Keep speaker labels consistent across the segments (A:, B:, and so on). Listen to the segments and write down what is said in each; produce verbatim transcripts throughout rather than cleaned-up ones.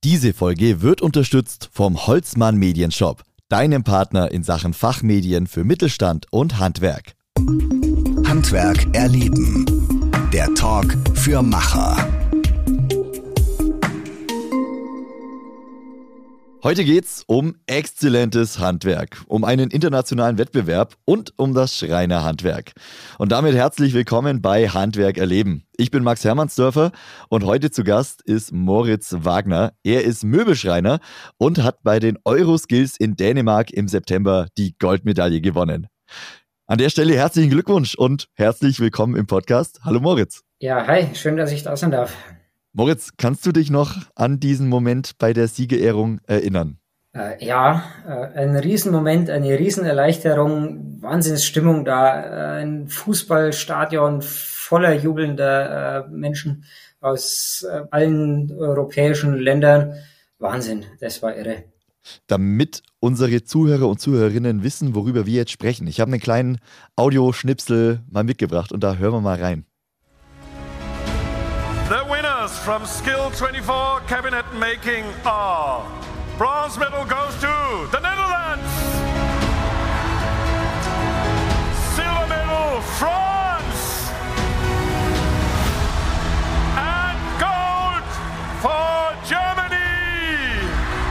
A: Diese Folge wird unterstützt vom Holzmann Medienshop, deinem Partner in Sachen Fachmedien für Mittelstand und Handwerk.
B: Handwerk erleben. Der Talk für Macher.
A: Heute geht's um exzellentes Handwerk, um einen internationalen Wettbewerb und um das Schreinerhandwerk. Und damit herzlich willkommen bei Handwerk erleben. Ich bin Max Hermannsdörfer und heute zu Gast ist Moritz Wagner. Er ist Möbelschreiner und hat bei den Euroskills in Dänemark im September die Goldmedaille gewonnen. An der Stelle herzlichen Glückwunsch und herzlich willkommen im Podcast. Hallo Moritz.
C: Ja, hi, schön, dass ich da sein darf.
A: Moritz, kannst du dich noch an diesen Moment bei der Siegerehrung erinnern?
C: Äh, ja, äh, ein Riesenmoment, eine Riesenerleichterung, Wahnsinnsstimmung da, äh, ein Fußballstadion voller jubelnder äh, Menschen aus äh, allen europäischen Ländern. Wahnsinn, das war irre.
A: Damit unsere Zuhörer und Zuhörerinnen wissen, worüber wir jetzt sprechen. Ich habe einen kleinen Audioschnipsel mal mitgebracht und da hören wir mal rein.
D: The winners from Skill twenty-four Cabinet Making are: bronze medal goes to the Netherlands, silver medal France, and gold for Germany.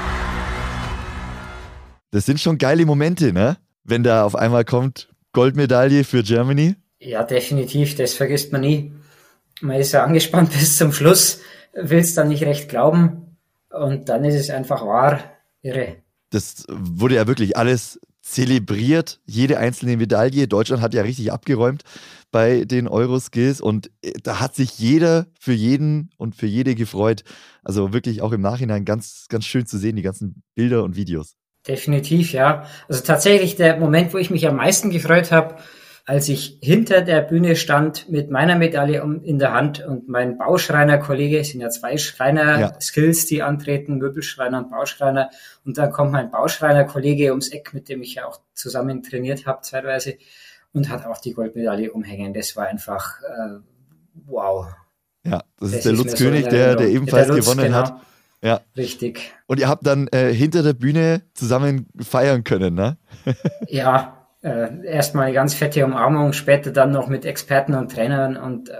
A: Das sind schon geile Momente, ne? Wenn da auf einmal kommt, Goldmedaille für Germany.
C: Ja, definitiv, das vergisst man nie. Man ist ja angespannt bis zum Schluss, will es dann nicht recht glauben und dann ist es einfach wahr, irre.
A: Das wurde ja wirklich alles zelebriert, jede einzelne Medaille. Deutschland hat ja richtig abgeräumt bei den Euroskills und da hat sich jeder für jeden und für jede gefreut. Also wirklich auch im Nachhinein ganz, ganz schön zu sehen, die ganzen Bilder und Videos.
C: Definitiv, ja. Also tatsächlich der Moment, wo ich mich am meisten gefreut habe, als ich hinter der Bühne stand mit meiner Medaille in der Hand und mein Bauschreiner-Kollege, es sind ja zwei Schreiner-Skills, die antreten, Möbelschreiner und Bauschreiner, und dann kommt mein Bauschreiner-Kollege ums Eck, mit dem ich ja auch zusammen trainiert habe zeitweise, und hat auch die Goldmedaille umhängen. Das war einfach äh, wow.
A: Ja, das, das ist
C: ist
A: der Lutz
C: so
A: König, der, der ebenfalls der Lutz, gewonnen genau. hat. Ja.
C: Richtig.
A: Und ihr habt dann äh, hinter der Bühne zusammen feiern können, ne?
C: Ja. Äh, erstmal eine ganz fette Umarmung, später dann noch mit Experten und Trainern und äh,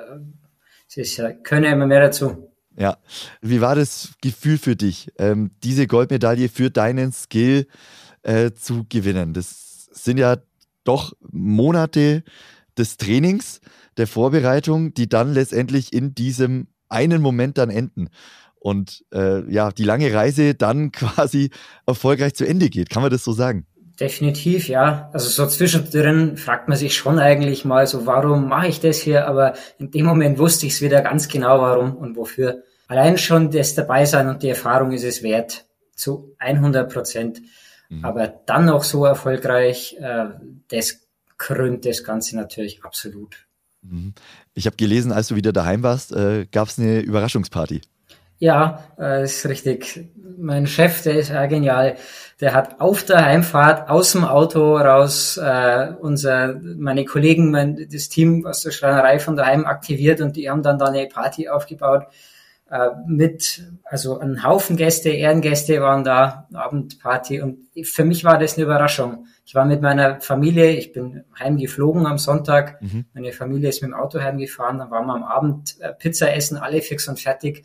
C: es ist ja, können immer mehr dazu.
A: Ja, wie war das Gefühl für dich, ähm, diese Goldmedaille für deinen Skill äh, zu gewinnen? Das sind ja doch Monate des Trainings, der Vorbereitung, die dann letztendlich in diesem einen Moment dann enden. Und äh, ja, die lange Reise dann quasi erfolgreich zu Ende geht. Kann man das so sagen?
C: Definitiv, ja. Also so zwischendrin fragt man sich schon eigentlich mal so, warum mache ich das hier? Aber in dem Moment wusste ich es wieder ganz genau, warum und wofür. Allein schon das Dabeisein und die Erfahrung ist es wert, zu hundert Prozent. Mhm. Aber dann noch so erfolgreich, äh, das krönt das Ganze natürlich absolut.
A: Mhm. Ich habe gelesen, als du wieder daheim warst, äh, gab es eine Überraschungsparty.
C: Ja, äh, ist richtig. Mein Chef, der ist ja genial. Der hat auf der Heimfahrt aus dem Auto raus äh, unser, meine Kollegen, mein, das Team aus der Schreinerei von daheim aktiviert und die haben dann da eine Party aufgebaut äh, mit, also ein Haufen Gäste, Ehrengäste waren da, Abendparty, und für mich war das eine Überraschung. Ich war mit meiner Familie, ich bin heimgeflogen am Sonntag, mhm. Meine Familie ist mit dem Auto heimgefahren, dann waren wir am Abend äh, Pizza essen, alle fix und fertig.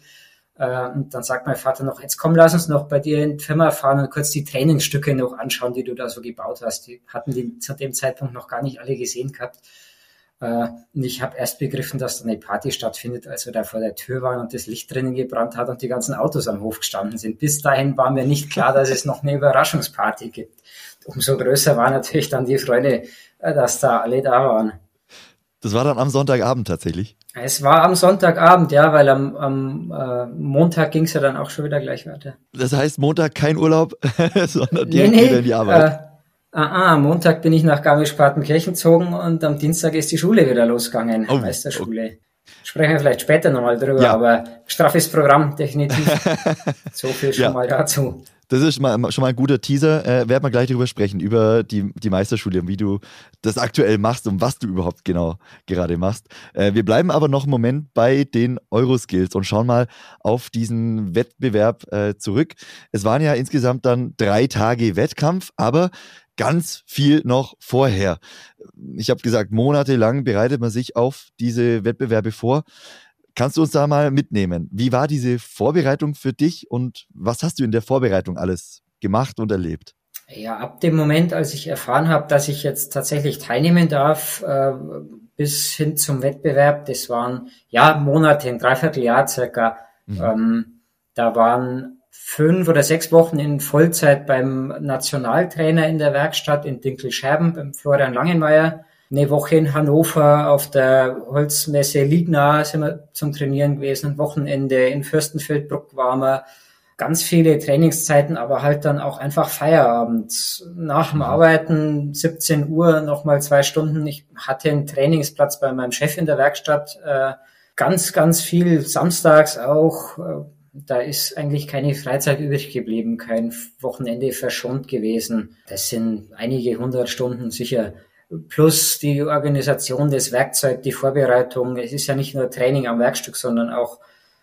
C: Und dann sagt mein Vater noch, jetzt komm, lass uns noch bei dir in die Firma fahren und kurz die Trainingsstücke noch anschauen, die du da so gebaut hast. Die hatten die zu dem Zeitpunkt noch gar nicht alle gesehen gehabt. Und ich habe erst begriffen, dass da eine Party stattfindet, als wir da vor der Tür waren und das Licht drinnen gebrannt hat und die ganzen Autos am Hof gestanden sind. Bis dahin war mir nicht klar, dass es noch eine Überraschungsparty gibt. Umso größer war natürlich dann die Freude, dass da alle da waren.
A: Das war dann am Sonntagabend tatsächlich?
C: Es war am Sonntagabend, ja, weil am, am äh, Montag ging es ja dann auch schon wieder gleich weiter.
A: Das heißt Montag kein Urlaub, sondern direkt
C: nee, nee,
A: wieder in die Arbeit?
C: Äh, ah, am Montag bin ich nach Garmisch-Partenkirchen gezogen und am Dienstag ist die Schule wieder losgegangen, oh, Meisterschule. Okay. Sprechen wir vielleicht später nochmal drüber, ja. Aber straffes Programm, definitiv. So viel schon ja. mal dazu.
A: Das ist schon mal, schon mal ein guter Teaser. Äh, werden wir gleich darüber sprechen, über die, die Meisterschule und wie du das aktuell machst und was du überhaupt genau gerade machst. Äh, wir bleiben aber noch einen Moment bei den Euroskills und schauen mal auf diesen Wettbewerb äh, zurück. Es waren ja insgesamt dann drei Tage Wettkampf, aber ganz viel noch vorher. Ich habe gesagt, monatelang bereitet man sich auf diese Wettbewerbe vor. Kannst du uns da mal mitnehmen? Wie war diese Vorbereitung für dich und was hast du in der Vorbereitung alles gemacht und erlebt?
C: Ja, ab dem Moment, als ich erfahren habe, dass ich jetzt tatsächlich teilnehmen darf, äh, bis hin zum Wettbewerb, das waren ja Monate, ein Dreivierteljahr circa. Mhm. Ähm, da waren fünf oder sechs Wochen in Vollzeit beim Nationaltrainer in der Werkstatt in Dinkelscherben, beim Florian Langenmeier. Eine Woche in Hannover auf der Holzmesse Lignau sind wir zum Trainieren gewesen. Ein Wochenende in Fürstenfeldbruck waren wir. Ganz viele Trainingszeiten, aber halt dann auch einfach Feierabend. Nach dem Arbeiten, siebzehn Uhr, nochmal zwei Stunden. Ich hatte einen Trainingsplatz bei meinem Chef in der Werkstatt. Ganz, ganz viel samstags auch. Da ist eigentlich keine Freizeit übrig geblieben, kein Wochenende verschont gewesen. Das sind einige hundert Stunden sicher. Plus die Organisation des Werkzeugs, die Vorbereitung. Es ist ja nicht nur Training am Werkstück, sondern auch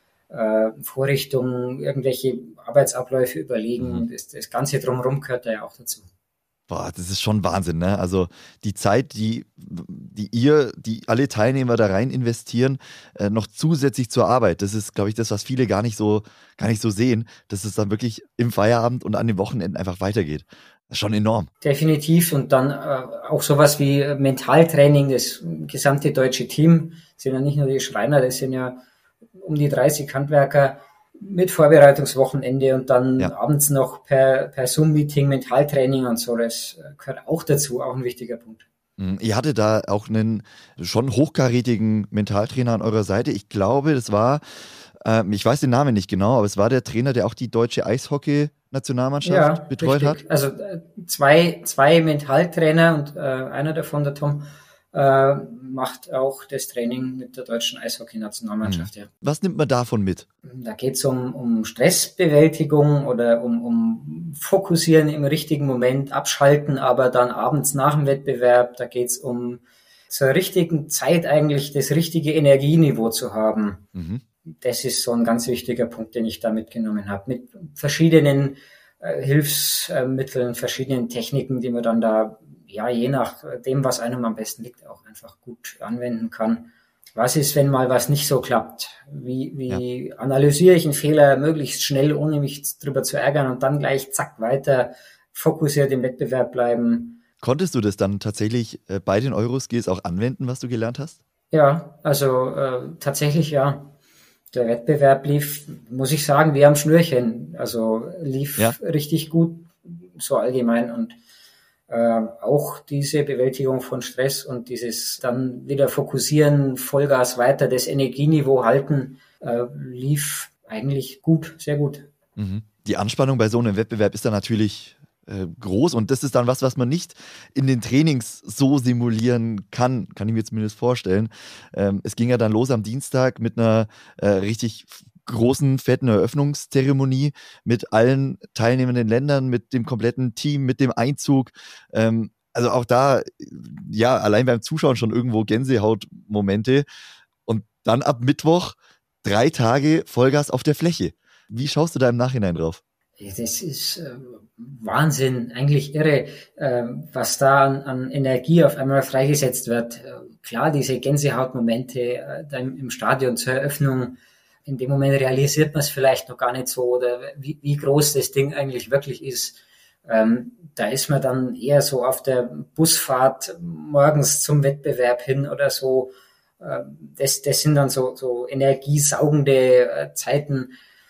C: äh, Vorrichtungen, irgendwelche Arbeitsabläufe überlegen. Mhm. Das, das Ganze drumherum gehört da ja auch dazu.
A: Boah, das ist schon Wahnsinn, ne? Also die Zeit, die, die ihr, die alle Teilnehmer da rein investieren, äh, noch zusätzlich zur Arbeit. Das ist, glaube ich, das, was viele gar nicht so, gar nicht so sehen, dass es dann wirklich im Feierabend und an den Wochenenden einfach weitergeht. Schon enorm.
C: Definitiv. Und dann äh, auch sowas wie Mentaltraining, das gesamte deutsche Team, sind ja nicht nur die Schreiner, das sind ja um die dreißig Handwerker mit Vorbereitungswochenende und dann ja. abends noch per, per Zoom-Meeting Mentaltraining und so. Das gehört auch dazu, auch ein wichtiger Punkt.
A: Ihr hattet da auch einen schon hochkarätigen Mentaltrainer an eurer Seite. Ich glaube, das war, äh, ich weiß den Namen nicht genau, aber es war der Trainer, der auch die deutsche Eishockey Nationalmannschaft ja, betreut richtig. hat?
C: Also äh, zwei, zwei Mentaltrainer und äh, einer davon, der Tom, äh, macht auch das Training mit der deutschen Eishockey-Nationalmannschaft. Mhm. Ja.
A: Was nimmt man davon mit?
C: Da geht es um, um Stressbewältigung oder um, um Fokussieren im richtigen Moment, abschalten, aber dann abends nach dem Wettbewerb, da geht es um zur richtigen Zeit eigentlich das richtige Energieniveau zu haben. Mhm. Das ist so ein ganz wichtiger Punkt, den ich da mitgenommen habe. Mit verschiedenen äh, Hilfsmitteln, verschiedenen Techniken, die man dann da, ja, je nach dem, was einem am besten liegt, auch einfach gut anwenden kann. Was ist, wenn mal was nicht so klappt? Wie, wie ja. analysiere ich einen Fehler möglichst schnell, ohne mich drüber zu ärgern und dann gleich zack weiter fokussiert im Wettbewerb bleiben?
A: Konntest du das dann tatsächlich äh, bei den Euroskills auch anwenden, was du gelernt hast?
C: Ja, also äh, tatsächlich ja. Der Wettbewerb lief, muss ich sagen, wie am Schnürchen. Also lief ja. richtig gut, so allgemein. Und äh, auch diese Bewältigung von Stress und dieses dann wieder fokussieren, Vollgas weiter, das Energieniveau halten, äh, lief eigentlich gut, sehr gut.
A: Mhm. Die Anspannung bei so einem Wettbewerb ist dann natürlich äh, groß und das ist dann was, was man nicht in den Trainings so simulieren kann, kann ich mir zumindest vorstellen. Ähm, es ging ja dann los am Dienstag mit einer äh, richtig großen, fetten Eröffnungszeremonie mit allen teilnehmenden Ländern, mit dem kompletten Team, mit dem Einzug. Ähm, also auch da, ja, allein beim Zuschauen schon irgendwo Gänsehautmomente. Und dann ab Mittwoch drei Tage Vollgas auf der Fläche. Wie schaust du da im Nachhinein drauf?
C: Das ist äh, Wahnsinn, eigentlich irre, äh, was da an, an Energie auf einmal freigesetzt wird. Äh, klar, diese Gänsehautmomente äh, da im, im Stadion zur Eröffnung, in dem Moment realisiert man es vielleicht noch gar nicht so, oder wie, wie groß das Ding eigentlich wirklich ist. Ähm, da ist man dann eher so auf der Busfahrt morgens zum Wettbewerb hin oder so. Äh, das, das sind dann so, so energiesaugende äh, Zeiten.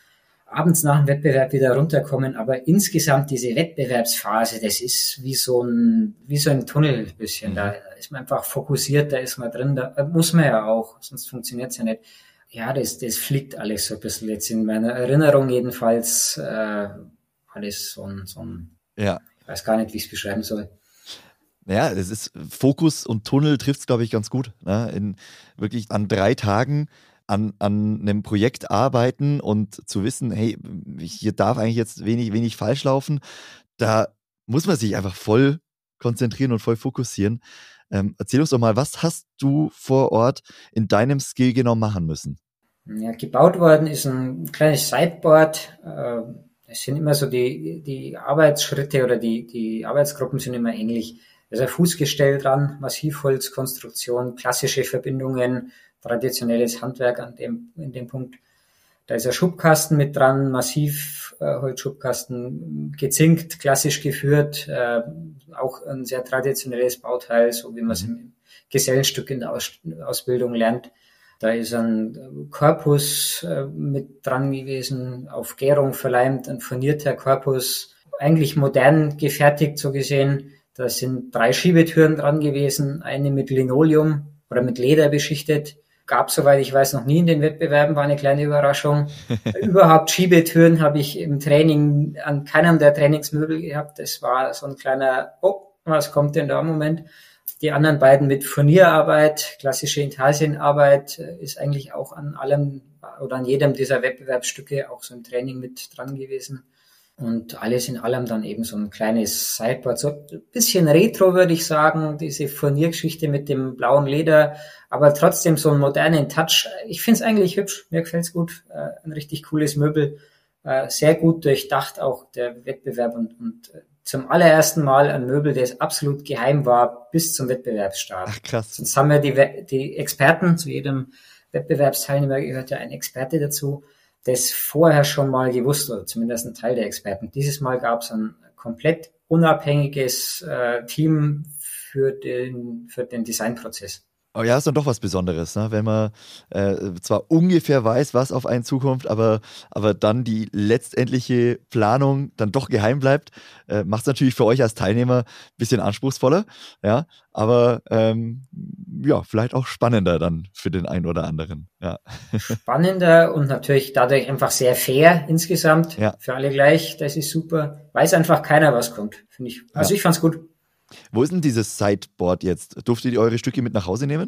C: Abends nach dem Wettbewerb wieder runterkommen, aber insgesamt diese Wettbewerbsphase, das ist wie so ein, wie so ein Tunnel ein bisschen. Da ist man einfach fokussiert, da ist man drin, da muss man ja auch, sonst funktioniert es ja nicht. Ja, das, das fliegt alles so ein bisschen jetzt in meiner Erinnerung jedenfalls, äh, alles so ein, so ein, ja. Ich weiß gar nicht, wie ich es beschreiben soll.
A: Naja, es ist Fokus und Tunnel trifft es, glaube ich, ganz gut. Ne? In wirklich an drei Tagen an, an einem Projekt arbeiten und zu wissen, hey, hier darf eigentlich jetzt wenig, wenig falsch laufen, da muss man sich einfach voll konzentrieren und voll fokussieren. Ähm, erzähl uns doch mal, was hast du vor Ort in deinem Skill genau machen müssen?
C: Ja, gebaut worden ist ein kleines Sideboard. Äh, es sind immer so die, die Arbeitsschritte oder die, die Arbeitsgruppen sind immer ähnlich. Da ist ein Fußgestell dran, Massivholzkonstruktion, klassische Verbindungen, traditionelles Handwerk an dem, in dem Punkt. Da ist ein Schubkasten mit dran, Massivholzschubkasten, gezinkt, klassisch geführt, äh, auch ein sehr traditionelles Bauteil, so wie man es im Gesellenstück in der Aus- Ausbildung lernt. Da ist ein Korpus äh, mit dran gewesen, auf Gärung verleimt, ein furnierter Korpus, eigentlich modern gefertigt, so gesehen. Da sind drei Schiebetüren dran gewesen, eine mit Linoleum oder mit Leder beschichtet. Gab, soweit ich weiß, noch nie in den Wettbewerben, war eine kleine Überraschung. Überhaupt Schiebetüren habe ich im Training an keinem der Trainingsmöbel gehabt. Das war so ein kleiner, oh, was kommt denn da im Moment? Die anderen beiden mit Furnierarbeit, klassische Intarsienarbeit, ist eigentlich auch an allem oder an jedem dieser Wettbewerbsstücke auch so im Training mit dran gewesen. Und alles in allem dann eben so ein kleines Sideboard, so ein bisschen retro, würde ich sagen, diese Furniergeschichte mit dem blauen Leder, aber trotzdem so einen modernen Touch. Ich finde es eigentlich hübsch, mir gefällt es gut, äh, ein richtig cooles Möbel, äh, sehr gut durchdacht auch der Wettbewerb und, und äh, zum allerersten Mal ein Möbel, das absolut geheim war bis zum Wettbewerbsstart.
A: Ach, krass.
C: Sonst haben wir die, We- die Experten, zu jedem Wettbewerbsteilnehmer gehört ja ein Experte dazu, das vorher schon mal gewusst, oder zumindest ein Teil der Experten. Dieses Mal gab es ein komplett unabhängiges äh, Team für den, für den Designprozess.
A: Oh ja, ist dann doch was Besonderes, ne? Wenn man äh, zwar ungefähr weiß, was auf einen zukommt, aber, aber dann die letztendliche Planung dann doch geheim bleibt, äh, macht es natürlich für euch als Teilnehmer ein bisschen anspruchsvoller, ja, aber ähm, ja, vielleicht auch spannender dann für den einen oder anderen. Ja.
C: Spannender und natürlich dadurch einfach sehr fair insgesamt,
A: ja.
C: Für alle gleich, das ist super. Weiß einfach keiner, was kommt, finde ich. Also ja. Ich fand's gut.
A: Wo ist denn dieses Sideboard jetzt? Durftet ihr eure Stücke mit nach Hause nehmen?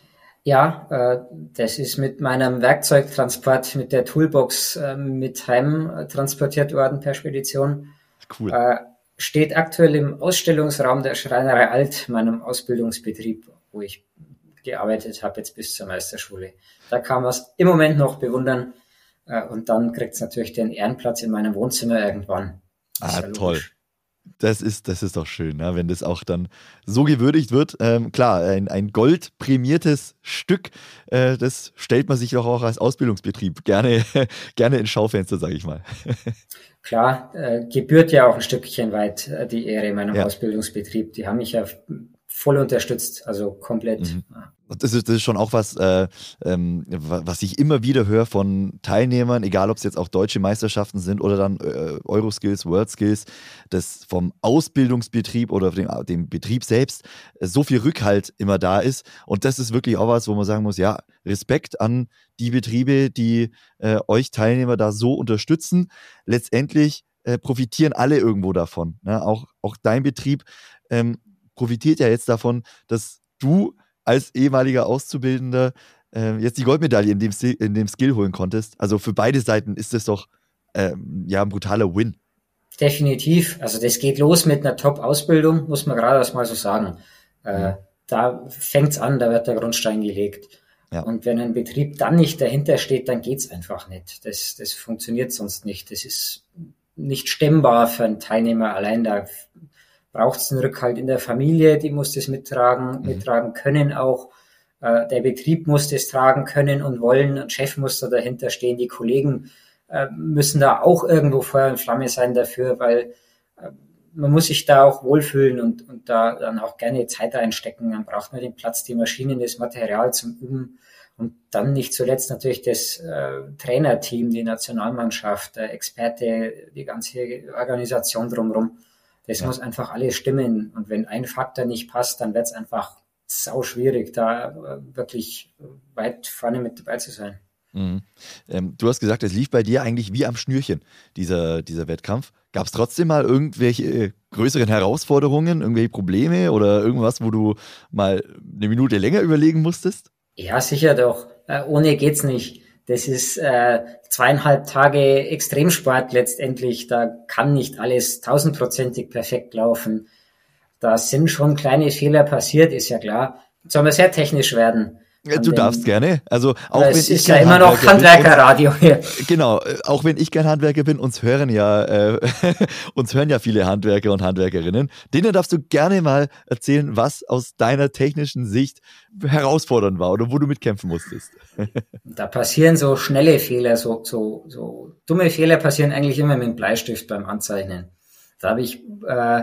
C: Ja, äh, das ist mit meinem Werkzeugtransport, mit der Toolbox äh, mit heim äh, transportiert worden per Spedition.
A: Cool.
C: Äh, steht aktuell im Ausstellungsraum der Schreinerei Alt, meinem Ausbildungsbetrieb, wo ich gearbeitet habe jetzt bis zur Meisterschule. Da kann man es im Moment noch bewundern äh, und dann kriegt es natürlich den Ehrenplatz in meinem Wohnzimmer irgendwann.
A: Ah, ja toll. Das ist, das ist doch schön, ja, wenn das auch dann so gewürdigt wird. Ähm, klar, ein, ein goldprämiertes Stück, äh, das stellt man sich doch auch als Ausbildungsbetrieb gerne, gerne ins Schaufenster, sage ich mal.
C: Klar, äh, gebührt ja auch ein Stückchen weit äh, die Ehre meinem
A: ja.
C: Ausbildungsbetrieb. Die haben mich ja voll unterstützt, also komplett.
A: Mhm. Das ist, das ist schon auch was, äh, ähm, was ich immer wieder höre von Teilnehmern, egal ob es jetzt auch deutsche Meisterschaften sind oder dann äh, Euroskills, Worldskills, dass vom Ausbildungsbetrieb oder dem, dem Betrieb selbst äh, so viel Rückhalt immer da ist. Und das ist wirklich auch was, wo man sagen muss, ja, Respekt an die Betriebe, die äh, euch Teilnehmer da so unterstützen. Letztendlich äh, profitieren alle irgendwo davon. Ne? Auch, auch dein Betrieb ähm, profitiert ja jetzt davon, dass du als ehemaliger Auszubildender äh, jetzt die Goldmedaille in dem, in dem Skill holen konntest. Also für beide Seiten ist das doch ähm, ja ein brutaler Win.
C: Definitiv. Also das geht los mit einer Top-Ausbildung, muss man gerade erst mal so sagen. Äh, mhm. Da fängt's an, da wird der Grundstein gelegt. Ja. Und wenn ein Betrieb dann nicht dahinter steht, dann geht's einfach nicht. Das, das funktioniert sonst nicht. Das ist nicht stemmbar für einen Teilnehmer allein. Da braucht es einen Rückhalt in der Familie, die muss das mittragen, mhm. mittragen können auch. Äh, der Betrieb muss das tragen können und wollen. Ein Chef muss da dahinter stehen. Die Kollegen äh, müssen da auch irgendwo Feuer und Flamme sein dafür, weil äh, man muss sich da auch wohlfühlen und, und da dann auch gerne Zeit reinstecken. Dann braucht man den Platz, die Maschinen, das Material zum Üben und dann nicht zuletzt natürlich das äh, Trainerteam, die Nationalmannschaft, der Experte, die ganze Organisation drumherum. Das ja. muss einfach alles stimmen. Und wenn ein Faktor nicht passt, dann wird es einfach sau schwierig, da äh, wirklich weit vorne mit dabei zu sein.
A: Mhm. Ähm, du hast gesagt, es lief bei dir eigentlich wie am Schnürchen, dieser, dieser Wettkampf. Gab es trotzdem mal irgendwelche äh, größeren Herausforderungen, irgendwelche Probleme oder irgendwas, wo du mal eine Minute länger überlegen musstest?
C: Ja, sicher doch. äh, ohne geht's nicht. Das ist äh, zweieinhalb Tage Extremsport letztendlich. Da kann nicht alles tausendprozentig perfekt laufen. Da sind schon kleine Fehler passiert, ist ja klar. Soll man sehr technisch werden.
A: Ja, du darfst gerne. Also auch wenn
C: es
A: ich
C: ist ja immer noch Handwerkerradio hier.
A: Genau, auch wenn ich kein Handwerker bin, uns hören ja äh, uns hören ja viele Handwerker und Handwerkerinnen. Denen darfst du gerne mal erzählen, was aus deiner technischen Sicht herausfordernd war oder wo du mitkämpfen musstest.
C: Da passieren so schnelle Fehler, so so so dumme Fehler passieren eigentlich immer mit dem Bleistift beim Anzeichnen. Da habe ich äh,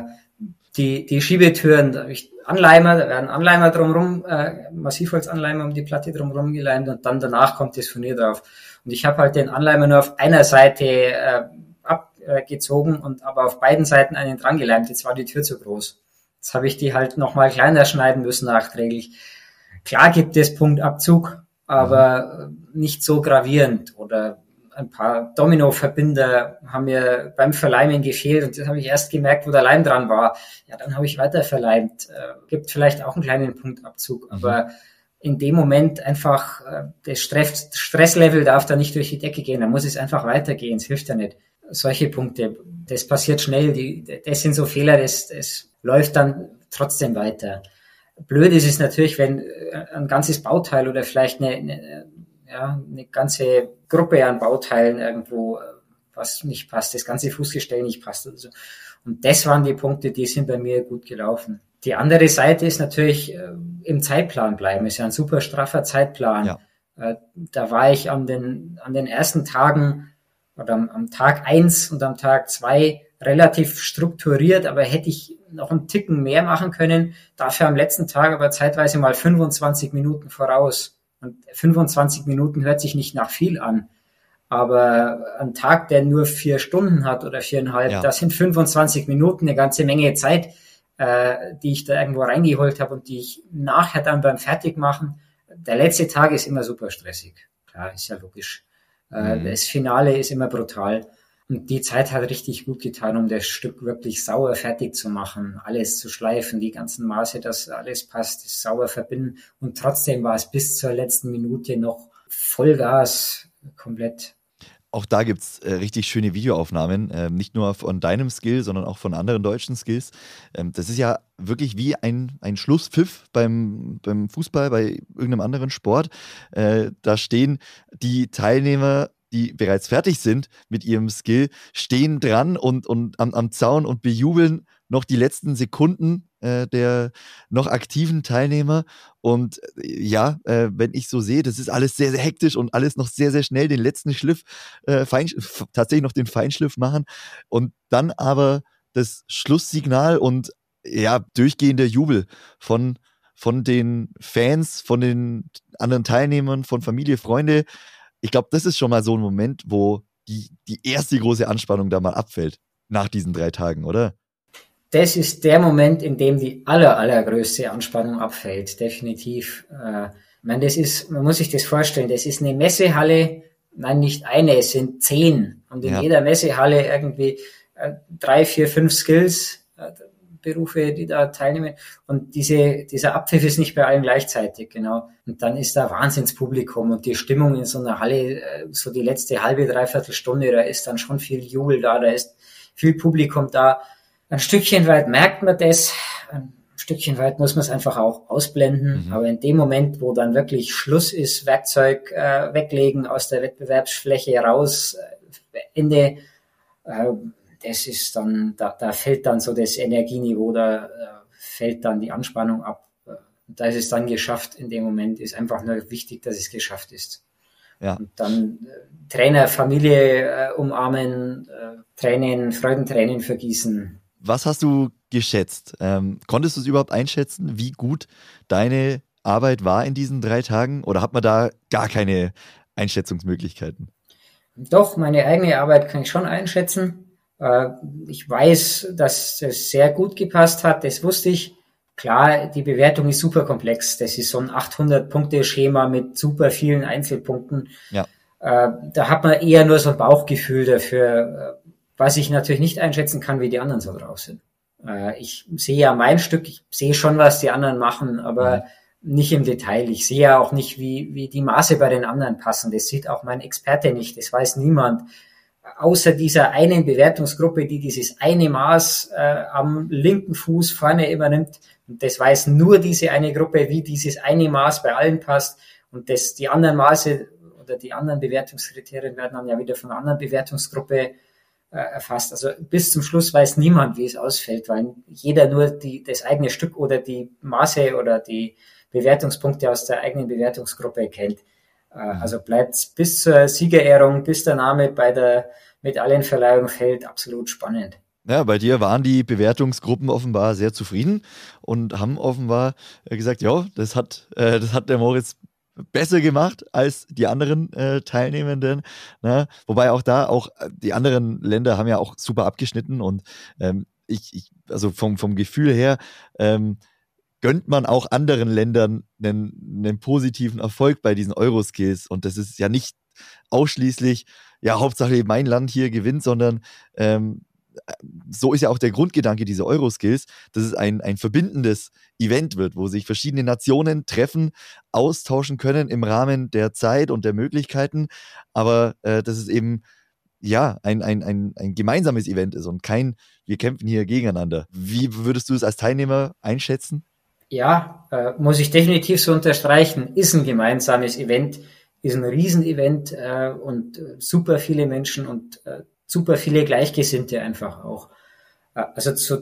C: die die Schiebetüren, da habe ich Anleimer, da werden Anleimer drumherum, äh, Massivholzanleimer um die Platte drumherum geleimt und dann danach kommt das Furnier drauf. Und ich habe halt den Anleimer nur auf einer Seite äh, abgezogen und aber auf beiden Seiten einen dran geleimt. Jetzt war die Tür zu groß. Jetzt habe ich die halt nochmal kleiner schneiden müssen nachträglich. Klar gibt es Punktabzug, aber nicht so gravierend. Oder ein paar Domino-Verbinder haben mir beim Verleimen gefehlt und das habe ich erst gemerkt, wo der Leim dran war. Ja, dann habe ich weiter verleimt. Äh, gibt vielleicht auch einen kleinen Punktabzug, aber in dem Moment einfach, äh, das Stress, Stresslevel darf da nicht durch die Decke gehen, da muss es einfach weitergehen, es hilft ja nicht. Solche Punkte, das passiert schnell, die, das sind so Fehler, das, das läuft dann trotzdem weiter. Blöd ist es natürlich, wenn ein ganzes Bauteil oder vielleicht eine, eine ja, eine ganze Gruppe an Bauteilen irgendwo, was nicht passt, das ganze Fußgestell nicht passt oder so. Und das waren die Punkte, die sind bei mir gut gelaufen. Die andere Seite ist natürlich äh, im Zeitplan bleiben, ist ja ein super straffer Zeitplan.
A: Ja.
C: Äh, da war ich an den, an den ersten Tagen oder am, am Tag eins und am Tag zwei relativ strukturiert, aber hätte ich noch einen Ticken mehr machen können, dafür am letzten Tag aber zeitweise mal fünfundzwanzig Minuten voraus. Und fünfundzwanzig Minuten hört sich nicht nach viel an, aber ein Tag, der nur vier Stunden hat oder viereinhalb, ja. Das sind fünfundzwanzig Minuten, eine ganze Menge Zeit, äh, die ich da irgendwo reingeholt habe und die ich nachher dann beim Fertigmachen, der letzte Tag ist immer super stressig. Klar, ist ja logisch. Äh, mhm. Das Finale ist immer brutal. Und die Zeit hat richtig gut getan, um das Stück wirklich sauer fertig zu machen, alles zu schleifen, die ganzen Maße, dass alles passt, das sauber verbinden. Und trotzdem war es bis zur letzten Minute noch Vollgas, komplett.
A: Auch da gibt's äh, richtig schöne Videoaufnahmen, äh, nicht nur von deinem Skill, sondern auch von anderen deutschen Skills. Ähm, das ist ja wirklich wie ein, ein Schlusspfiff beim, beim Fußball, bei irgendeinem anderen Sport. Äh, da stehen die Teilnehmer, die bereits fertig sind mit ihrem Skill, stehen dran und, und am, am Zaun und bejubeln noch die letzten Sekunden äh, der noch aktiven Teilnehmer. Und äh, ja, äh, wenn ich so sehe, das ist alles sehr, sehr hektisch und alles noch sehr, sehr schnell den letzten Schliff, äh, fein, tatsächlich noch den Feinschliff machen und dann aber das Schlusssignal und ja, durchgehender Jubel von, von den Fans, von den anderen Teilnehmern, von Familie, Freunde. Ich glaube, das ist schon mal so ein Moment, wo die, die erste große Anspannung da mal abfällt, nach diesen drei Tagen, oder?
C: Das ist der Moment, in dem die aller, allergrößte Anspannung abfällt, definitiv. Äh, ich meine, das ist, man muss sich das vorstellen, das ist eine Messehalle, nein, nicht eine, es sind zehn. Und in ja. jeder Messehalle irgendwie äh, drei, vier, fünf Skills, äh, Berufe, die da teilnehmen. Und diese, dieser Abpfiff ist nicht bei allen gleichzeitig, genau. Und dann ist da Wahnsinnspublikum und die Stimmung in so einer Halle, so die letzte halbe, dreiviertel Stunde, da ist dann schon viel Jubel da, da ist viel Publikum da. Ein Stückchen weit merkt man das, ein Stückchen weit muss man es einfach auch ausblenden. Mhm. Aber in dem Moment, wo dann wirklich Schluss ist, Werkzeug äh, weglegen, aus der Wettbewerbsfläche raus, äh, Ende, äh, das ist dann, da, da fällt dann so das Energieniveau, da äh, fällt dann die Anspannung ab. Da ist es dann geschafft in dem Moment, ist einfach nur wichtig, dass es geschafft ist. Ja. Und dann äh, Trainer, Familie äh, umarmen, äh, Tränen, Freudentränen vergießen.
A: Was hast du geschätzt? Ähm, konntest du es überhaupt einschätzen, wie gut deine Arbeit war in diesen drei Tagen? Oder hat man da gar keine Einschätzungsmöglichkeiten?
C: Doch, meine eigene Arbeit kann ich schon einschätzen. Ich weiß, dass das sehr gut gepasst hat, das wusste ich. Klar, die Bewertung ist super komplex. Das ist so ein achthundert-Punkte-Schema mit super vielen Einzelpunkten. Ja. Da hat man eher nur so ein Bauchgefühl dafür, was ich natürlich nicht einschätzen kann, wie die anderen so drauf sind. Ich sehe ja mein Stück, ich sehe schon, was die anderen machen, aber nicht im Detail. Ich sehe ja auch nicht, wie, wie die Maße bei den anderen passen. Das sieht auch mein Experte nicht. Das weiß niemand. Außer dieser einen Bewertungsgruppe, die dieses eine Maß äh, am linken Fuß vorne immer nimmt. Und das weiß nur diese eine Gruppe, wie dieses eine Maß bei allen passt. Und das, die anderen Maße oder die anderen Bewertungskriterien werden dann ja wieder von einer anderen Bewertungsgruppe äh, erfasst. Also bis zum Schluss weiß niemand, wie es ausfällt, weil jeder nur die, das eigene Stück oder die Maße oder die Bewertungspunkte aus der eigenen Bewertungsgruppe kennt. Also bleibt bis zur Siegerehrung, bis der Name bei der Medaillenverleihung fällt, absolut spannend.
A: Ja, bei dir waren die Bewertungsgruppen offenbar sehr zufrieden und haben offenbar gesagt, ja, das hat, äh, das hat der Moritz besser gemacht als die anderen äh, Teilnehmenden. Ne? Wobei auch da, auch die anderen Länder haben ja auch super abgeschnitten und ähm, ich, ich, also vom, vom Gefühl her, ähm, gönnt man auch anderen Ländern einen, einen positiven Erfolg bei diesen Euroskills. Und das ist ja nicht ausschließlich, ja, Hauptsache mein Land hier gewinnt, sondern ähm, so ist ja auch der Grundgedanke dieser Euroskills, dass es ein, ein verbindendes Event wird, wo sich verschiedene Nationen treffen, austauschen können im Rahmen der Zeit und der Möglichkeiten, aber äh, dass es eben ja, ein, ein, ein, ein gemeinsames Event ist und kein, wir kämpfen hier gegeneinander. Wie würdest du es als Teilnehmer einschätzen?
C: Ja, äh, muss ich definitiv so unterstreichen, ist ein gemeinsames Event, ist ein Riesenevent äh, und äh, super viele Menschen und äh, super viele Gleichgesinnte einfach auch. Äh, also zu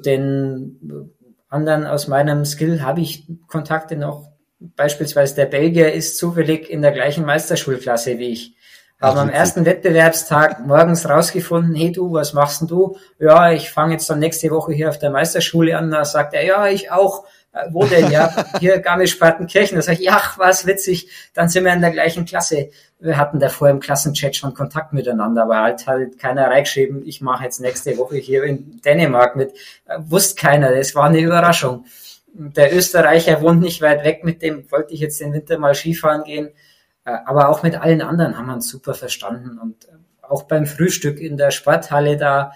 C: den anderen aus meinem Skill habe ich Kontakte noch. Beispielsweise der Belgier ist zufällig in der gleichen Meisterschulklasse wie ich. Haben am ersten Wettbewerbstag morgens rausgefunden, hey du, was machst denn du? Ja, ich fange jetzt dann nächste Woche hier auf der Meisterschule an. Da sagt er, ja, ich auch. Wo denn? Ja, hier Garmisch-Partenkirchen. Da sage ich, ach, was witzig, dann sind wir in der gleichen Klasse. Wir hatten davor im Klassenchat schon Kontakt miteinander, aber halt halt keiner reingeschrieben, ich mache jetzt nächste Woche hier in Dänemark mit. Wusste keiner, das war eine Überraschung. Der Österreicher wohnt nicht weit weg, mit dem wollte ich jetzt den Winter mal Skifahren gehen. Aber auch mit allen anderen haben wir uns super verstanden. Und auch beim Frühstück in der Sporthalle da,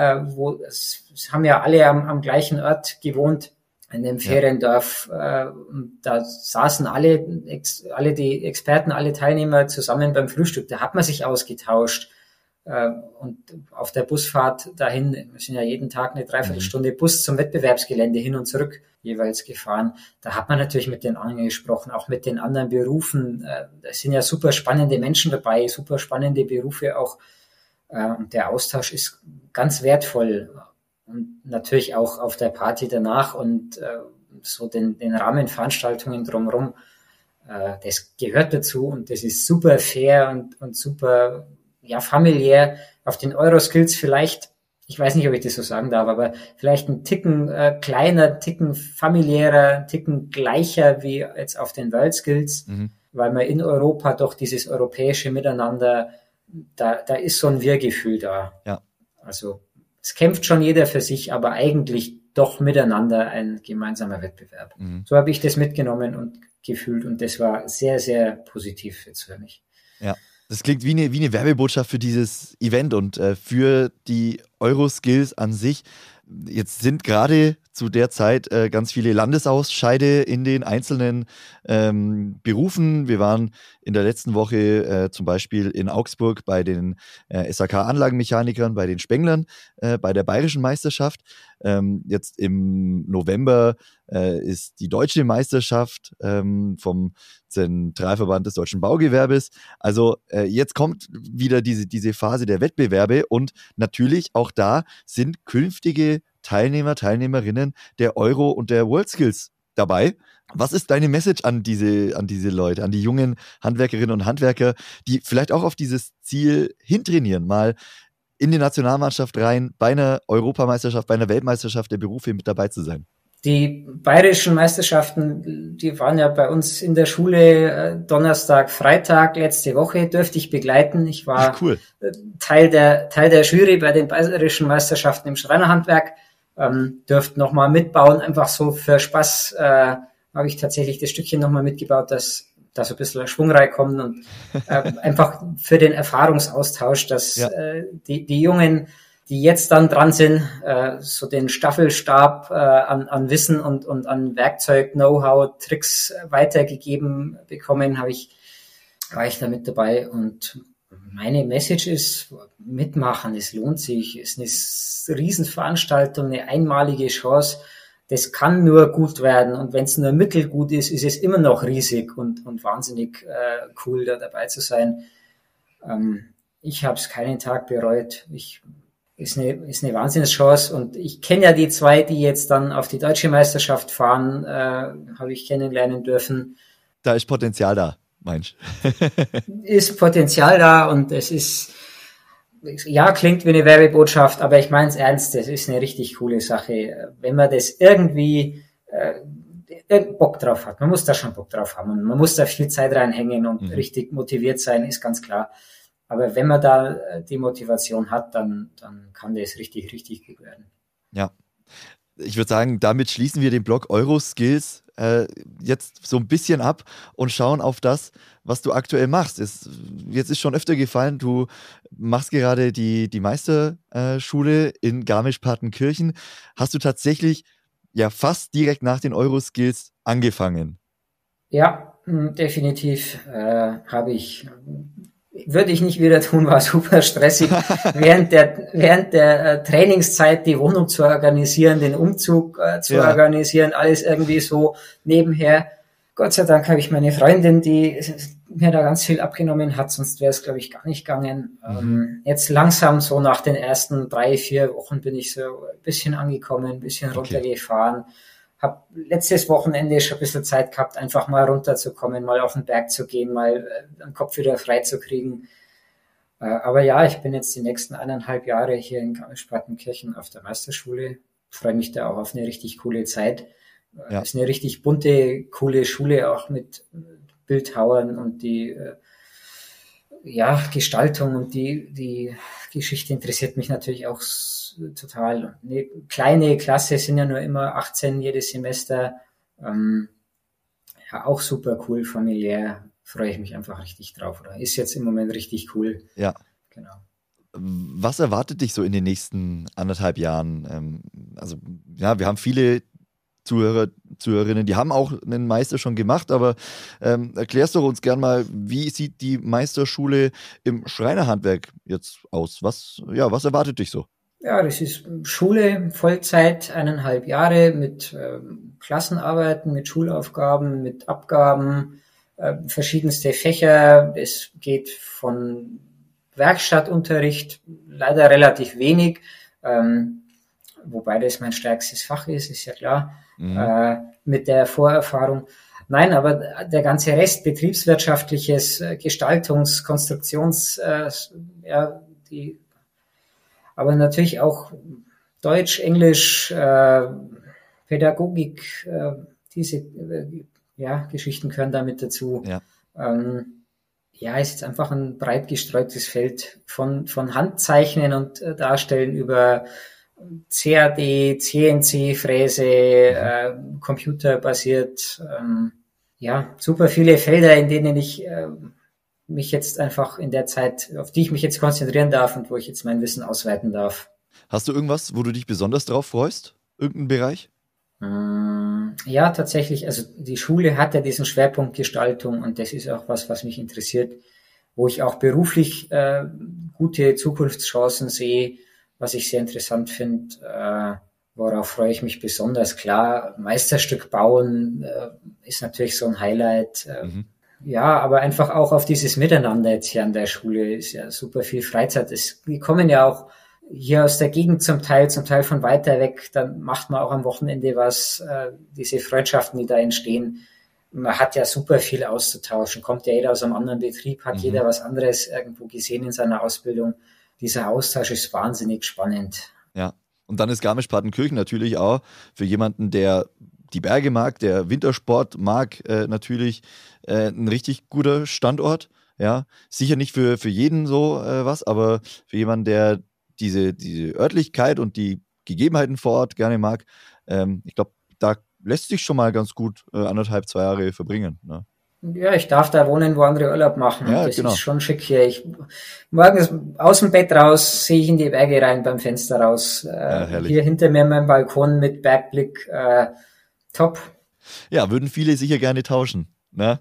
C: wo es haben ja alle am, am gleichen Ort gewohnt, in dem Feriendorf, äh, da saßen alle, ex, alle die Experten, alle Teilnehmer zusammen beim Frühstück. Da hat man sich ausgetauscht. Äh, und auf der Busfahrt dahin, wir sind ja jeden Tag eine Dreiviertelstunde Bus zum Wettbewerbsgelände hin und zurück jeweils gefahren. Da hat man natürlich mit den anderen gesprochen, auch mit den anderen Berufen. Äh, da sind ja super spannende Menschen dabei, super spannende Berufe auch. Äh, und der Austausch ist ganz wertvoll. Und natürlich auch auf der Party danach und äh, so den, den Rahmenveranstaltungen drumherum. Äh, das gehört dazu und das ist super fair und, und super ja familiär. Auf den Euroskills vielleicht, ich weiß nicht, ob ich das so sagen darf, aber vielleicht ein Ticken äh, kleiner, Ticken familiärer, Ticken gleicher wie jetzt auf den WorldSkills, mhm. weil man in Europa doch dieses europäische Miteinander, da, da ist so ein Wir-Gefühl da.
A: Ja.
C: Also es kämpft schon jeder für sich, aber eigentlich doch miteinander ein gemeinsamer Wettbewerb. Mhm. So habe ich das mitgenommen und gefühlt und das war sehr, sehr positiv jetzt für mich.
A: Ja, das klingt wie eine, wie eine Werbebotschaft für dieses Event und äh, für die Euroskills an sich. Jetzt sind gerade zu der Zeit äh, ganz viele Landesausscheide in den einzelnen ähm, Berufen. Wir waren in der letzten Woche äh, zum Beispiel in Augsburg bei den äh, S A K-Anlagenmechanikern, bei den Spenglern, äh, bei der Bayerischen Meisterschaft. Ähm, jetzt im November äh, ist die Deutsche Meisterschaft ähm, vom Zentralverband des Deutschen Baugewerbes. Also äh, jetzt kommt wieder diese, diese Phase der Wettbewerbe und natürlich auch da sind künftige Teilnehmer, Teilnehmerinnen der Euro und der WorldSkills dabei. Was ist deine Message an diese, an diese Leute, an die jungen Handwerkerinnen und Handwerker, die vielleicht auch auf dieses Ziel hintrainieren, mal in die Nationalmannschaft rein, bei einer Europameisterschaft, bei einer Weltmeisterschaft der Berufe mit dabei zu sein?
C: Die bayerischen Meisterschaften, die waren ja bei uns in der Schule äh, Donnerstag, Freitag, letzte Woche durfte ich begleiten. Ich war
A: cool.
C: Teil der Teil der Jury bei den bayerischen Meisterschaften im Schreinerhandwerk, ähm, durfte nochmal mitbauen, einfach so für Spaß äh, habe ich tatsächlich das Stückchen nochmal mitgebaut, dass da so ein bisschen Schwung reinkommt und äh, einfach für den Erfahrungsaustausch, dass
A: ja.
C: äh, die, die Jungen die jetzt dann dran sind, äh, so den Staffelstab äh, an, an Wissen und, und an Werkzeug, Know-how, Tricks weitergegeben bekommen, habe ich, war ich da mit dabei. Und meine Message ist, mitmachen, es lohnt sich, es ist eine Riesenveranstaltung, eine einmalige Chance. Das kann nur gut werden. Und wenn es nur mittelgut ist, ist es immer noch riesig und, und wahnsinnig äh, cool, da dabei zu sein. Ähm, ich habe es keinen Tag bereut. Ich ist eine, ist eine Wahnsinnschance. Und ich kenne ja die zwei, die jetzt dann auf die deutsche Meisterschaft fahren, äh, habe ich kennenlernen dürfen.
A: Da ist Potenzial da, meinst du?
C: Ist Potenzial da und es ist, ja, klingt wie eine Werbebotschaft, aber ich meine es ernst, das ist eine richtig coole Sache. Wenn man das irgendwie äh, Bock drauf hat, man muss da schon Bock drauf haben und man muss da viel Zeit reinhängen und mhm. richtig motiviert sein, ist ganz klar. Aber wenn man da die Motivation hat, dann, dann kann das richtig, richtig gut werden.
A: Ja, ich würde sagen, damit schließen wir den Blog Euroskills äh, jetzt so ein bisschen ab und schauen auf das, was du aktuell machst. Es, jetzt ist schon öfter gefallen, du machst gerade die, die Meisterschule in Garmisch-Partenkirchen. Hast du tatsächlich ja fast direkt nach den Euroskills angefangen?
C: Ja, definitiv äh, habe ich. Würde ich nicht wieder tun, war super stressig, während der während der äh, Trainingszeit die Wohnung zu organisieren, den Umzug äh, zu ja. organisieren, alles irgendwie so nebenher. Gott sei Dank habe ich meine Freundin, die mir da ganz viel abgenommen hat, sonst wäre es, glaube ich, gar nicht gegangen. Mhm. Ähm, jetzt langsam so nach den ersten drei, vier Wochen bin ich so ein bisschen angekommen, ein bisschen okay. runtergefahren. Hab letztes Wochenende schon ein bisschen Zeit gehabt, einfach mal runterzukommen, mal auf den Berg zu gehen, mal äh, den Kopf wieder frei zu kriegen. Äh, aber ja, ich bin jetzt die nächsten eineinhalb Jahre hier in Garmisch-Partenkirchen auf der Meisterschule. Freue mich da auch auf eine richtig coole Zeit. Ja. Ist eine richtig bunte, coole Schule, auch mit Bildhauern und die äh, ja, Gestaltung und die, die Geschichte interessiert mich natürlich auch total. Eine kleine Klasse sind ja nur immer achtzehn jedes Semester. Ähm, ja, auch super cool, familiär. Freue ich mich einfach richtig drauf. Oder ist jetzt im Moment richtig cool.
A: Ja.
C: Genau.
A: Was erwartet dich so in den nächsten anderthalb Jahren? Ähm, also, ja, wir haben viele Zuhörer, Zuhörerinnen, die haben auch einen Meister schon gemacht, aber ähm, erklärst doch uns gern mal, wie sieht die Meisterschule im Schreinerhandwerk jetzt aus? Was, ja, was erwartet dich so?
C: Ja, das ist Schule, Vollzeit, eineinhalb Jahre mit äh, Klassenarbeiten, mit Schulaufgaben, mit Abgaben, äh, verschiedenste Fächer. Es geht von Werkstattunterricht, leider relativ wenig, ähm, wobei das mein stärkstes Fach ist, ist ja klar, mhm. äh, mit der Vorerfahrung. Nein, aber der ganze Rest, betriebswirtschaftliches, Gestaltungs-, Konstruktions-, äh, ja, die, aber natürlich auch Deutsch, Englisch, äh, Pädagogik, äh, diese äh, ja, Geschichten gehören damit dazu.
A: Ja.
C: Ähm, ja, ist jetzt einfach ein breit gestreutes Feld von, von Handzeichnen und äh, Darstellen über C A D, C N C-Fräse, äh, computerbasiert, ähm, ja, super viele Felder, in denen ich äh, mich jetzt einfach in der Zeit, auf die ich mich jetzt konzentrieren darf und wo ich jetzt mein Wissen ausweiten darf.
A: Hast du irgendwas, wo du dich besonders drauf freust? Irgendein Bereich?
C: Mm, ja, tatsächlich, also die Schule hat ja diesen Schwerpunkt Gestaltung und das ist auch was, was mich interessiert, wo ich auch beruflich äh, gute Zukunftschancen sehe, was ich sehr interessant finde, äh, worauf freue ich mich besonders. Klar, Meisterstück bauen äh, ist natürlich so ein Highlight. Äh, mhm. Ja, aber einfach auch auf dieses Miteinander jetzt hier an der Schule ist ja super viel Freizeit. Es, wir kommen ja auch hier aus der Gegend zum Teil, zum Teil von weiter weg. Dann macht man auch am Wochenende was, äh, diese Freundschaften, die da entstehen. Man hat ja super viel auszutauschen. Kommt ja jeder aus einem anderen Betrieb, hat mhm. jeder was anderes irgendwo gesehen in seiner Ausbildung. Dieser Austausch ist wahnsinnig spannend.
A: Ja, und dann ist Garmisch-Partenkirchen natürlich auch für jemanden, der die Berge mag, der Wintersport mag, äh, natürlich äh, ein richtig guter Standort. Ja, sicher nicht für, für jeden so äh, was, aber für jemanden, der diese, diese Örtlichkeit und die Gegebenheiten vor Ort gerne mag, ähm, ich glaube, da lässt sich schon mal ganz gut äh, anderthalb, zwei Jahre verbringen. Ne?
C: Ja, ich darf da wohnen, wo andere Urlaub machen.
A: Ja,
C: das
A: genau.
C: ist schon schick hier. Ich, morgens aus dem Bett raus, sehe ich in die Berge rein, beim Fenster raus. Äh,
A: Ja,
C: hier hinter mir mein Balkon mit Bergblick. Äh, top.
A: Ja, würden viele sicher gerne tauschen. Ne?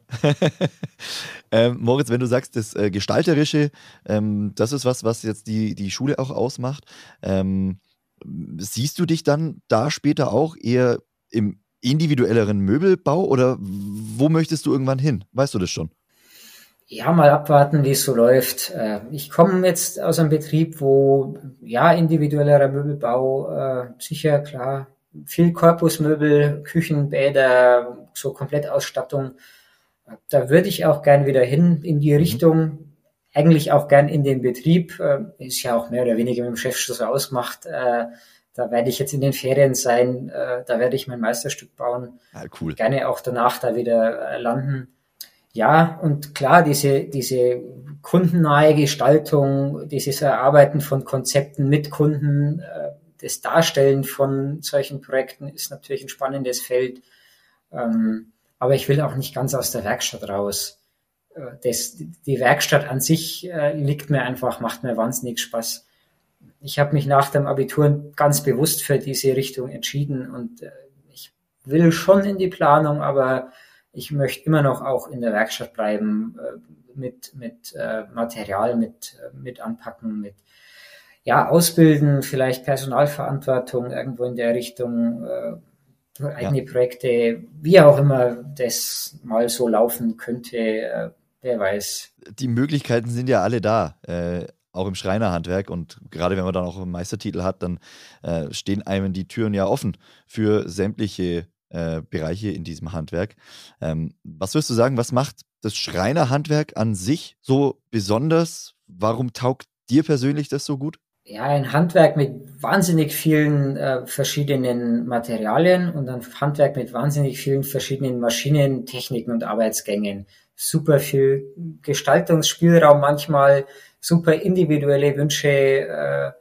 A: ähm, Moritz, wenn du sagst, das äh, Gestalterische, ähm, das ist was, was jetzt die, die Schule auch ausmacht. Ähm, siehst du dich dann da später auch eher im individuelleren Möbelbau oder wo möchtest du irgendwann hin? Weißt du das schon?
C: Ja, mal abwarten, wie es so läuft. Äh, ich komme jetzt aus einem Betrieb, wo ja individuellerer Möbelbau, äh, sicher, klar, viel Korpusmöbel, Küchen, Bäder, so Komplettausstattung. Da würde ich auch gern wieder hin in die Richtung, eigentlich auch gern in den Betrieb. Äh, ist ja auch mehr oder weniger mit dem Chef schon so ausgemacht. Äh, da werde ich jetzt in den Ferien sein, äh, da werde ich mein Meisterstück bauen.
A: Ja, cool.
C: Gerne auch danach da wieder äh, landen. Ja, und klar, diese, diese kundennahe Gestaltung, dieses Erarbeiten von Konzepten mit Kunden, äh, das Darstellen von solchen Projekten ist natürlich ein spannendes Feld. Ähm, aber ich will auch nicht ganz aus der Werkstatt raus. Äh, das, die Werkstatt an sich äh, liegt mir einfach, macht mir wahnsinnig Spaß. Ich habe mich nach dem Abitur ganz bewusst für diese Richtung entschieden und äh, ich will schon in die Planung, aber ich möchte immer noch auch in der Werkstatt bleiben, äh, mit, mit äh, Material, mit, äh, mit anpacken, mit ja, ausbilden, vielleicht Personalverantwortung irgendwo in der Richtung, äh, eigene ja. Projekte, wie auch immer das mal so laufen könnte, äh, wer weiß.
A: Die Möglichkeiten sind ja alle da. Äh Auch im Schreinerhandwerk und gerade wenn man dann auch einen Meistertitel hat, dann äh, stehen einem die Türen ja offen für sämtliche äh, Bereiche in diesem Handwerk. Ähm, was würdest du sagen, was macht das Schreinerhandwerk an sich so besonders? Warum taugt dir persönlich das so gut?
C: Ja, ein Handwerk mit wahnsinnig vielen äh, verschiedenen Materialien und ein Handwerk mit wahnsinnig vielen verschiedenen Maschinen, Techniken und Arbeitsgängen. Super viel Gestaltungsspielraum manchmal, super individuelle Wünsche, äh,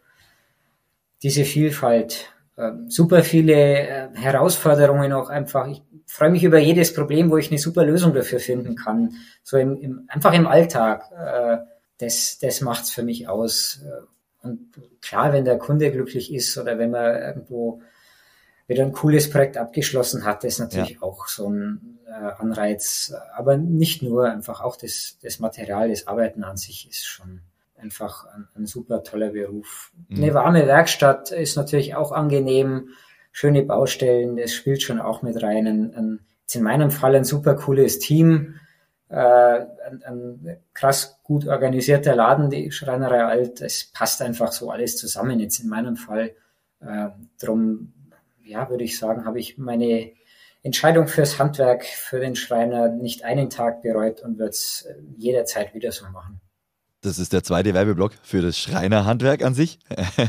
C: diese Vielfalt, äh, super viele äh, Herausforderungen auch einfach. Ich freue mich über jedes Problem, wo ich eine super Lösung dafür finden kann. So im, im einfach im Alltag. Äh, das das macht's für mich aus. Und klar, wenn der Kunde glücklich ist oder wenn man irgendwo wieder ein cooles Projekt abgeschlossen hat, das ist natürlich ja. auch so ein äh, Anreiz. Aber nicht nur, einfach auch das, das Material, das Arbeiten an sich ist schon einfach ein, ein super toller Beruf. Mhm. Eine warme Werkstatt ist natürlich auch angenehm, schöne Baustellen, das spielt schon auch mit rein. Ein, ein, jetzt in meinem Fall ein super cooles Team, äh, ein, ein krass gut organisierter Laden, die Schreinerei Alt, es passt einfach so alles zusammen jetzt in meinem Fall. Äh, drum, ja, würde ich sagen, habe ich meine Entscheidung fürs Handwerk, für den Schreiner nicht einen Tag bereut und würde es jederzeit wieder so machen.
A: Das ist der zweite Werbeblock für das Schreinerhandwerk an sich.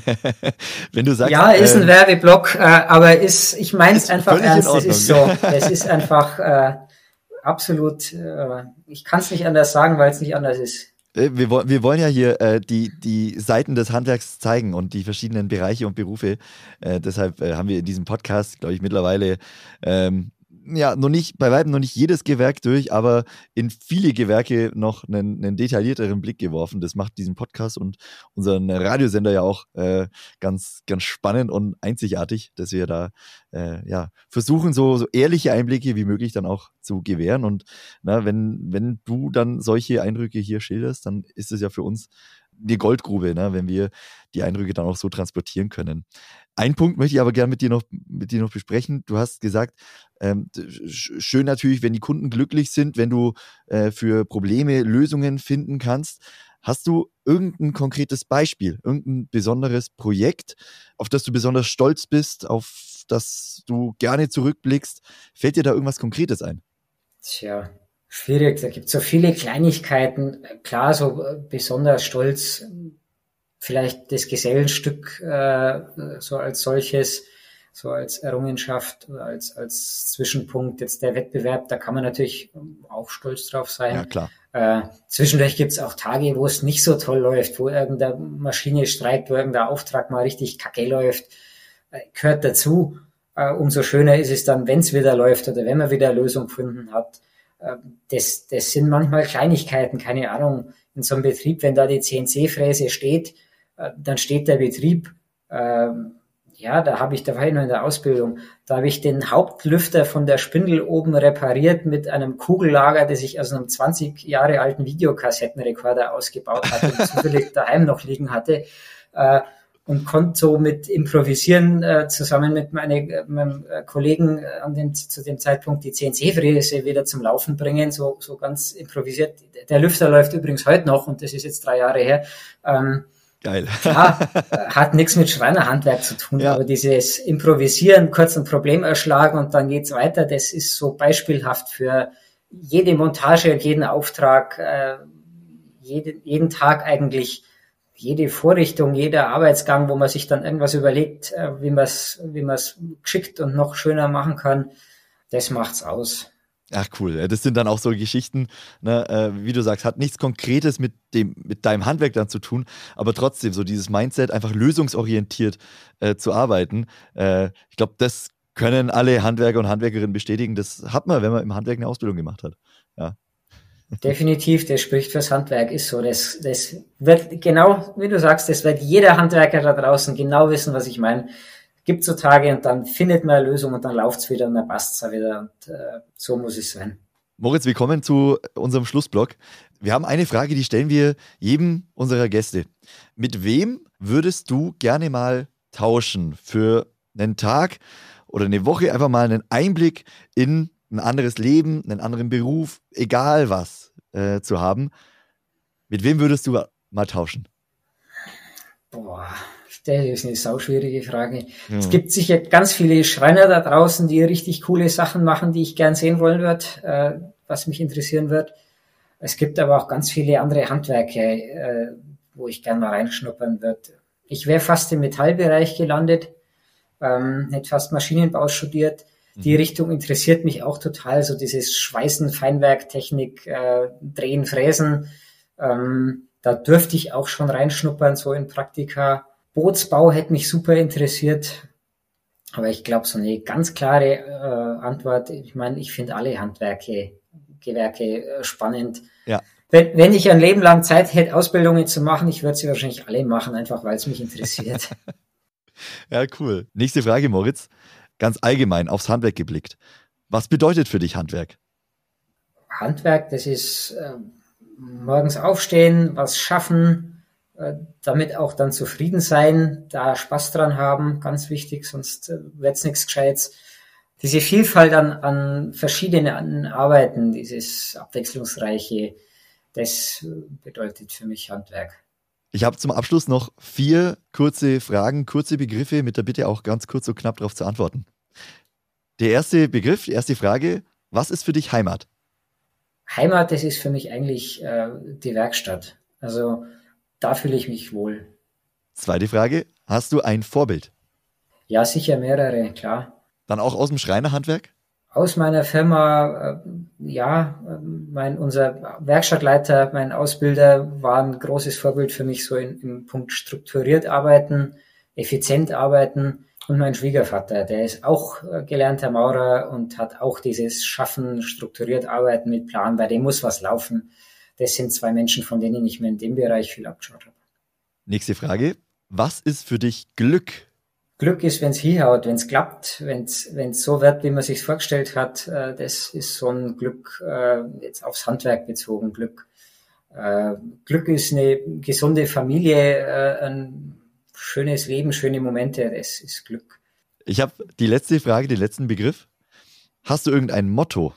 A: Wenn du sagst,
C: ja, ist ein
A: ähm,
C: Werbeblock, äh, aber ist, ich meine es einfach ernst,
A: das
C: ist so. Es ist einfach äh, absolut, äh, ich kann es nicht anders sagen, weil es nicht anders ist.
A: Wir, wir wollen ja hier äh, die, die Seiten des Handwerks zeigen und die verschiedenen Bereiche und Berufe. Äh, deshalb äh, haben wir in diesem Podcast, glaube ich, mittlerweile ähm, ja noch nicht, bei weitem noch nicht jedes Gewerk durch, aber in viele Gewerke noch einen, einen detaillierteren Blick geworfen. Das macht diesen Podcast und unseren Radiosender ja auch äh, ganz, ganz spannend und einzigartig, dass wir da äh, ja versuchen, so, so ehrliche Einblicke wie möglich dann auch zu gewähren. Und na, wenn, wenn du dann solche Eindrücke hier schilderst, dann ist es ja für uns eine Goldgrube, ne, wenn wir die Eindrücke dann auch so transportieren können. Einen Punkt möchte ich aber gerne mit dir noch, mit dir noch besprechen. Du hast gesagt, ähm, schön natürlich, wenn die Kunden glücklich sind, wenn du äh, für Probleme Lösungen finden kannst. Hast du irgendein konkretes Beispiel, irgendein besonderes Projekt, auf das du besonders stolz bist, auf das du gerne zurückblickst? Fällt dir da irgendwas Konkretes ein?
C: Tja, schwierig. Da gibt es so viele Kleinigkeiten. Klar, so besonders stolz vielleicht das Gesellenstück äh, so als solches, so als Errungenschaft, als als Zwischenpunkt jetzt der Wettbewerb, da kann man natürlich auch stolz drauf sein.
A: Ja, klar.
C: Äh, zwischendurch gibt's auch Tage, wo es nicht so toll läuft, wo irgendeine Maschine streikt, wo irgendein Auftrag mal richtig kacke läuft. Äh, gehört dazu. Äh, umso schöner ist es dann, wenn es wieder läuft oder wenn man wieder eine Lösung gefunden hat. Das, das sind manchmal Kleinigkeiten, keine Ahnung, in so einem Betrieb, wenn da die C N C-Fräse steht, dann steht der Betrieb, ja, da habe ich, da war ich noch in der Ausbildung, da habe ich den Hauptlüfter von der Spindel oben repariert mit einem Kugellager, das ich aus einem zwanzig Jahre alten Videokassettenrekorder ausgebaut hatte und zufällig daheim noch liegen hatte. Und konnte so mit improvisieren, äh, zusammen mit meine, meinem Kollegen an dem, zu dem Zeitpunkt die C N C-Fräse wieder zum Laufen bringen, so, so ganz improvisiert. Der Lüfter läuft übrigens heute noch und das ist jetzt drei Jahre her. Ähm,
A: Geil.
C: Ja, hat nichts mit Schreinerhandwerk zu tun, ja. Aber dieses Improvisieren, kurz ein Problem erschlagen und dann geht's weiter, das ist so beispielhaft für jede Montage und jeden Auftrag, äh, jeden, jeden Tag eigentlich, jede Vorrichtung, jeder Arbeitsgang, wo man sich dann irgendwas überlegt, äh, wie man es wie man es geschickt und noch schöner machen kann, das macht's aus.
A: Ach cool, das sind dann auch so Geschichten, ne, äh, wie du sagst, hat nichts Konkretes mit dem mit deinem Handwerk dann zu tun, aber trotzdem so dieses Mindset, einfach lösungsorientiert äh, zu arbeiten. Äh, ich glaube, das können alle Handwerker und Handwerkerinnen bestätigen. Das hat man, wenn man im Handwerk eine Ausbildung gemacht hat. Ja.
C: Definitiv, das spricht fürs Handwerk, ist so. Das, das wird genau, wie du sagst, das wird jeder Handwerker da draußen genau wissen, was ich meine. Gibt so Tage und dann findet man eine Lösung und dann läuft's wieder und dann passt's auch wieder und äh, so muss es sein.
A: Moritz, wir kommen zu unserem Schlussblock. Wir haben eine Frage, die stellen wir jedem unserer Gäste. Mit wem würdest du gerne mal tauschen für einen Tag oder eine Woche, einfach mal einen Einblick in ein anderes Leben, einen anderen Beruf, egal was, äh, zu haben? Mit wem würdest du mal tauschen?
C: Boah, das ist eine sauschwierige Frage. Ja. Es gibt sicher ganz viele Schreiner da draußen, die richtig coole Sachen machen, die ich gern sehen wollen würde, äh, was mich interessieren wird. Es gibt aber auch ganz viele andere Handwerke, äh, wo ich gern mal reinschnuppern würde. Ich wäre fast im Metallbereich gelandet, ähm, hätte fast Maschinenbau studiert. Die Richtung interessiert mich auch total, so dieses Schweißen, Feinwerktechnik, äh, Drehen, Fräsen. Ähm, da dürfte ich auch schon reinschnuppern, so in Praktika. Bootsbau hätte mich super interessiert, aber ich glaube, so eine ganz klare äh, Antwort, ich meine, ich finde alle Handwerke, Gewerke äh, spannend.
A: Ja.
C: Wenn, wenn ich ein Leben lang Zeit hätte, Ausbildungen zu machen, ich würde sie wahrscheinlich alle machen, einfach weil es mich interessiert.
A: Ja, cool. Nächste Frage, Moritz. Ganz allgemein aufs Handwerk geblickt. Was bedeutet für dich Handwerk?
C: Handwerk, das ist äh, morgens aufstehen, was schaffen, äh, damit auch dann zufrieden sein, da Spaß dran haben, ganz wichtig, sonst äh, wird's nichts Gescheites. Diese Vielfalt an, an verschiedenen Arbeiten, dieses Abwechslungsreiche, das bedeutet für mich Handwerk.
A: Ich habe zum Abschluss noch vier kurze Fragen, kurze Begriffe mit der Bitte auch ganz kurz und knapp darauf zu antworten. Der erste Begriff, die erste Frage, was ist für dich Heimat?
C: Heimat, das ist für mich eigentlich äh, die Werkstatt. Also da fühle ich mich wohl.
A: Zweite Frage, hast du ein Vorbild?
C: Ja, sicher mehrere, klar.
A: Dann auch aus dem Schreinerhandwerk?
C: Aus meiner Firma, äh, ja, mein, unser Werkstattleiter, mein Ausbilder war ein großes Vorbild für mich so in, im Punkt strukturiert arbeiten, effizient arbeiten. Und mein Schwiegervater, der ist auch äh, gelernter Maurer und hat auch dieses Schaffen, strukturiert arbeiten mit Plan, bei dem muss was laufen. Das sind zwei Menschen, von denen ich mir in dem Bereich viel abgeschaut habe.
A: Nächste Frage, was ist für dich Glück?
C: Glück ist, wenn es hinhaut, wenn es klappt, wenn es so wird, wie man sich vorgestellt hat. Äh, das ist so ein Glück, äh, jetzt aufs Handwerk bezogen, Glück. Äh, Glück ist eine gesunde Familie, äh, ein schönes Leben, schöne Momente, das ist Glück.
A: Ich habe die letzte Frage, den letzten Begriff. Hast du irgendein Motto?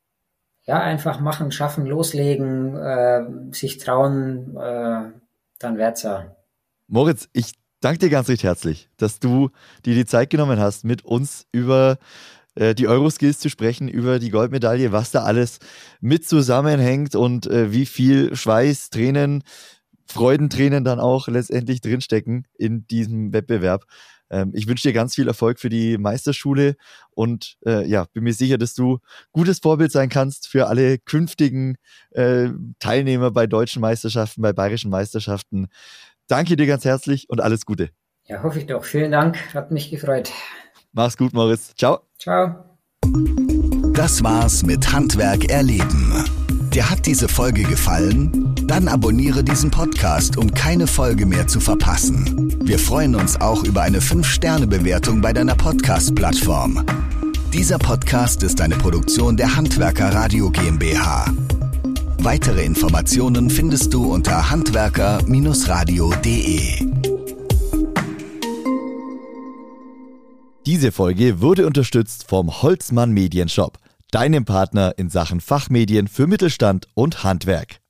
C: Ja, einfach machen, schaffen, loslegen, äh, sich trauen, äh, dann wird's ja.
A: Moritz, ich danke dir ganz recht herzlich, dass du dir die Zeit genommen hast, mit uns über äh, die Euroskills zu sprechen, über die Goldmedaille, was da alles mit zusammenhängt und äh, wie viel Schweiß, Tränen, Freudentränen dann auch letztendlich drinstecken in diesem Wettbewerb. Ähm, ich wünsche dir ganz viel Erfolg für die Meisterschule und äh, ja, bin mir sicher, dass du gutes Vorbild sein kannst für alle künftigen äh, Teilnehmer bei deutschen Meisterschaften, bei bayerischen Meisterschaften. Danke dir ganz herzlich und alles Gute.
C: Ja, hoffe ich doch. Vielen Dank. Hat mich gefreut.
A: Mach's gut, Moritz. Ciao.
C: Ciao.
B: Das war's mit Handwerk erleben. Dir hat diese Folge gefallen? Dann abonniere diesen Podcast, um keine Folge mehr zu verpassen. Wir freuen uns auch über eine fünf Sterne Bewertung bei deiner Podcast-Plattform. Dieser Podcast ist eine Produktion der Handwerker Radio GmbH. Weitere Informationen findest du unter handwerker radio punkt de.
A: Diese Folge wurde unterstützt vom Holzmann Medienshop, deinem Partner in Sachen Fachmedien für Mittelstand und Handwerk.